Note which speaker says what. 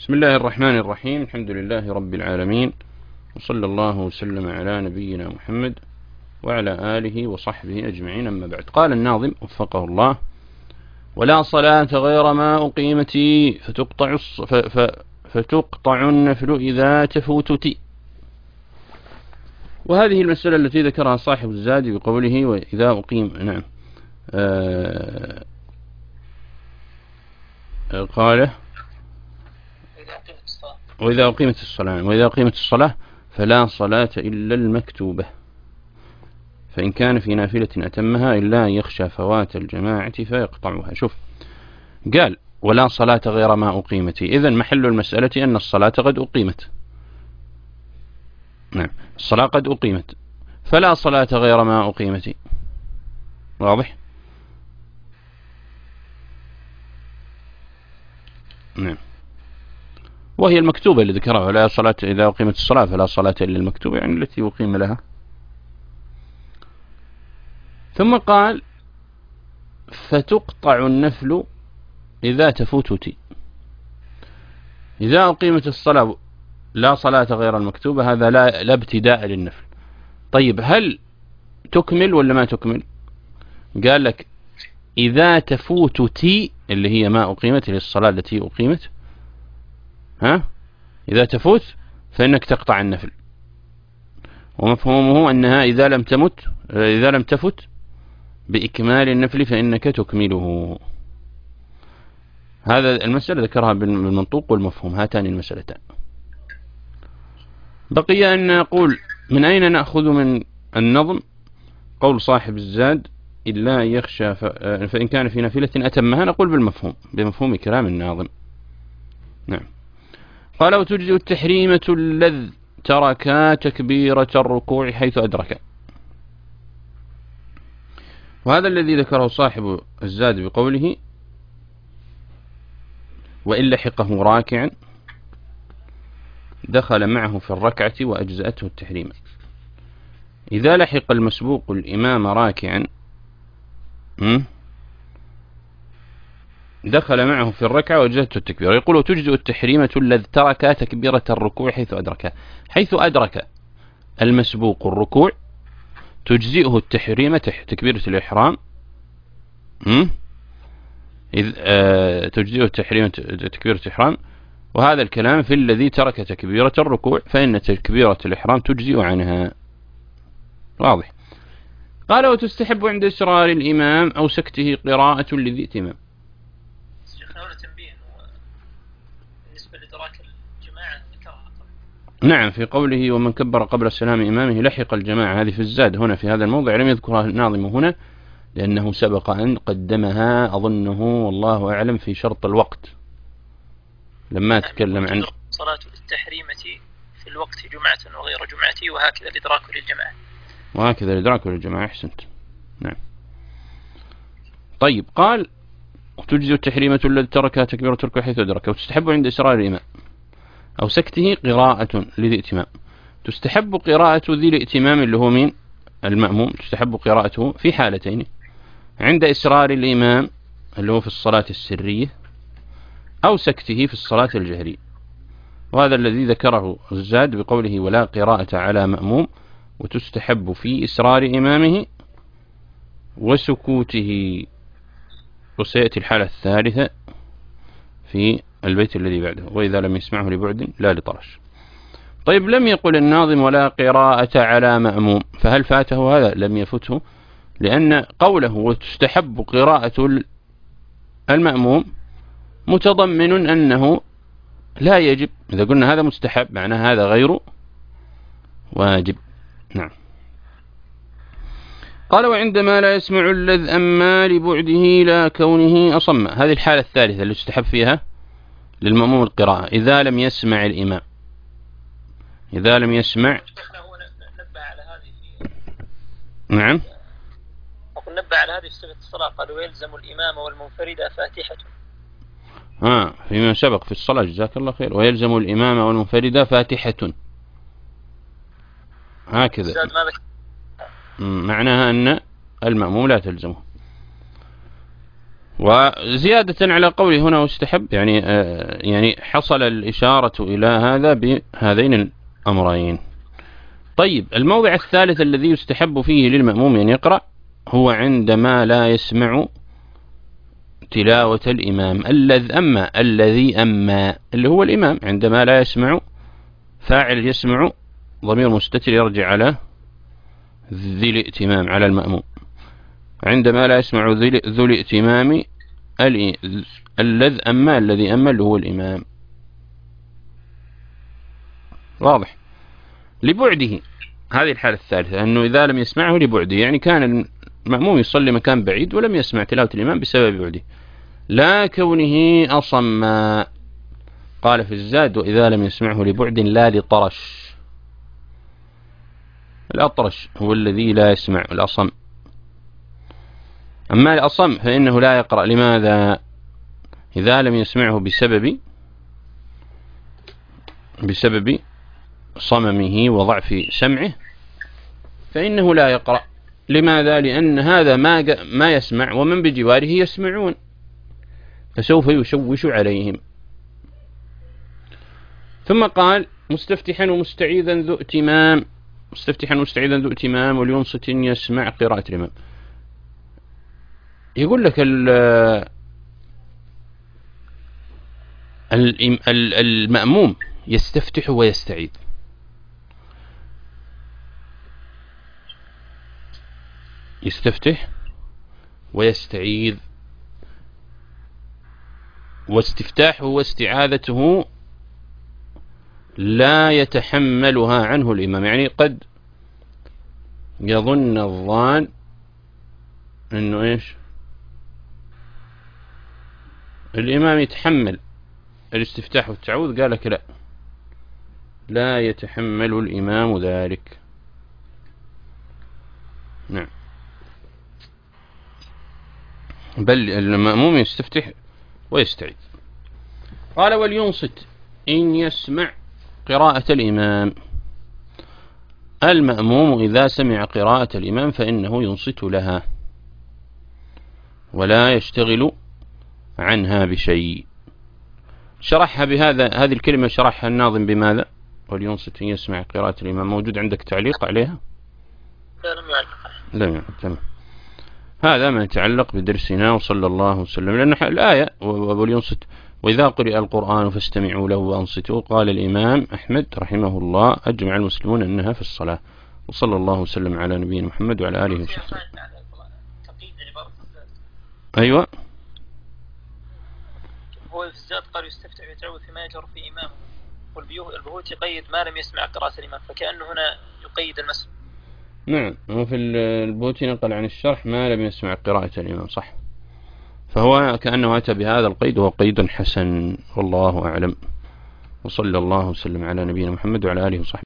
Speaker 1: بسم الله الرحمن الرحيم. الحمد لله رب العالمين، وصلى الله وسلم على نبينا محمد وعلى آله وصحبه أجمعين، أما بعد. قال الناظم وفقه الله: ولا صلاة غير ما أقيمت فتقطع النفل إذا تفوتت. وهذه المسألة التي ذكرها صاحب الزاد بقوله وإذا أقيم قال وإذا أقيمت الصلاة فلا صلاة إلا المكتوبة، فإن كان في نافلة أتمها إلا أن يخشى فوات الجماعة فيقطعها. شوف، قال ولا صلاة غير ما أقيمت، إذن محل المسألة أن الصلاة قد أقيمت. نعم، الصلاة قد أقيمت، فلا صلاة غير ما أقيمت. واضح؟ نعم، وهي المكتوبة اللي ذكرها: ولا صلاة إذا أقيمت الصلاة فلا صلاة إلا المكتوبة، يعني التي أقيم لها. ثم قال فتقطع النفل إذا تفوتت. إذا أقيمت الصلاة لا صلاة غير المكتوبة، هذا لا ابتداء للنفل. طيب، هل تكمل ولا ما تكمل؟ قال لك إذا تفوتت، اللي هي ما أقيمت للصلاة التي أقيمت، إذا تفوت فإنك تقطع النفل، ومفهومه أنها إذا لم تفت بإكمال النفل فإنك تكمله. هذا المسألة ذكرها بالمنطوق والمفهوم، هاتان المسألتان. بقي أن نقول من أين نأخذ من النظم قول صاحب الزاد إلا يخشى فإن كان في نافلة أتمها. نقول بمفهوم كلام الناظم. نعم. قال وتجزئ التحريمة الذ تركا تكبيرة الركوع حيث أدرك. وهذا الذي ذكره صاحب الزاد بقوله وإن لحقه راكعا دخل معه في الركعة وأجزأته التحريمة. إذا لحق المسبوق الإمام راكعا دخل معه في الركعة وأجزأته التكبير. يقول تجزئ التحريمة الذي ترك تكبيرة الركوع حيث أدرك المسبوق الركوع، تجزئه التحريمة تكبيرة الإحرام. تجزئه التحريمة تكبيرة الإحرام. وهذا الكلام في الذي ترك تكبيرة الركوع، فإن تكبيرة الإحرام تجزئ عنها. واضح. قال وتستحب عند إسرار الإمام أو سكته قراءة لذي ائتمام. نعم، في قوله ومن كبر قبل السلام إمامه لحق الجماعة، هذه في الزاد. هنا في هذا الموضع لم يذكرها الناظم هنا لأنه سبق أن قدمها أظنه والله أعلم في شرط الوقت لما تكلم عن
Speaker 2: صلاة التحريمة في الوقت جمعة وغير جمعة
Speaker 1: وهكذا الإدراك للجماعة. أحسنت. نعم. طيب، قال تجزئ التحريمة الذي تركها تكبيرة الركوع حيث أدرك، وتستحب عند إسرار الإمام أو سكته قراءة لذي ائتمام. تستحب قراءة ذي الائتمام اللي هو مين؟ المأموم. تستحب قراءته في حالتين: عند إسرار الإمام اللي هو في الصلاة السرية، أو سكته في الصلاة الجهرية. وهذا الذي ذكره الزاد بقوله ولا قراءة على مأموم، وتستحب في إسرار إمامه وسكوته. وسيأتي الحالة الثالثة في البيت الذي بعده: وإذا لم يسمعه لبعد لا لطرش. طيب، لم يقل الناظم ولا قراءة على مأموم، فهل فاته هذا؟ لم يفته، لأن قوله وتستحب قراءة المأموم متضمن أنه لا يجب. إذا قلنا هذا مستحب معناه هذا غير واجب. نعم. قال وعندما لا يسمع اللذ أما لبعده لا كونه أصم. هذه الحالة الثالثة اللي تستحب فيها للمأموم القراءة إذا لم يسمع الإمام. إذا لم يسمع. نعم.
Speaker 2: نبه على هذه صفة الصلاة. قال ويلزم الإمام والمنفرد فاتحة.
Speaker 1: فيما سبق في الصلاة، جزاك الله خير. ويلزم الإمام والمنفرد فاتحة، هكذا معناها أن المأموم لا تلزمه. وزيادة على قوله هنا واستحب، يعني حصل الإشارة إلى هذا بهذين الأمرين. طيب، الموضع الثالث الذي يستحب فيه للمأموم أن يقرأ هو عندما لا يسمع تلاوة الإمام. الذي أما اللي هو الإمام عندما لا يسمع، فاعل يسمع ضمير مستتر يرجع على ذي الائتمام، على المأموم. عندما لا يسمع ذو الائتمام الذي أما اللي هو الإمام. واضح؟ لبعده، هذه الحالة الثالثة، أنه إذا لم يسمعه لبعده، يعني كان المأموم يصلي مكان بعيد ولم يسمع تلاوة الإمام بسبب بعده، لا كونه أصم. قال في الزاد: وإذا لم يسمعه لبعد لا لطرش. الأطرش هو الذي لا يسمع، الأصم. أما الأصم فإنه لا يقرأ. لماذا؟ إذا لم يسمعه بسبب صممه وضعف سمعه فإنه لا يقرأ. لماذا؟ لأن هذا ما يسمع ومن بجواره يسمعون، فسوف يشوش عليهم. ثم قال: مستفتحا ومستعيذا ذو ائتمام. مستفتحا ومستعيذا ذو ائتمام ولينصت يسمع قراءة الإمام. يقول لك المأموم يستفتح ويستعيذ. يستفتح ويستعيذ، واستفتاحه واستعاذته لا يتحملها عنه الإمام. يعني قد يظن الظان أنه إيش؟ الإمام يتحمل الاستفتاح والتعوذ. قال لك لا يتحمل الإمام ذلك. نعم، بل المأموم يستفتح ويستعيذ. قال: ولينصت إن يسمع قراءة الإمام. المأموم إذا سمع قراءة الإمام فإنه ينصت لها ولا يشتغل عنها بشيء. شرحها هذه الكلمة شرحها الناظم بماذا؟ ولينصت إن يسمع قراءة الإمام. موجود عندك تعليق عليها؟ لم يعلق. تمام. هذا ما يتعلق بدرسنا، وصلى الله وسلم. لأن الآية ولينصت وإذا قرئ القرآن فاستمعوا له وأنصتوا. قال الإمام أحمد رحمه الله: أجمع المسلمون أنها في الصلاة. وصلى الله وسلم على نبينا محمد وعلى آله وصحبه. أيوة،
Speaker 2: هو في الزاد قال: يستفتح ويتعوذ فيما يجهر في إمامه. والبهوت يقيد ما لم يسمع قراءة الإمام، فكأنه هنا يقيد المسمع.
Speaker 1: نعم، وفي البهوتي نقل عن الشرح ما لم يسمع قراءة الإمام، صح. فهو كأنه أتى بهذا القيد وهو قيد حسن، والله أعلم. وصلى الله وسلم على نبينا محمد وعلى آله وصحبه.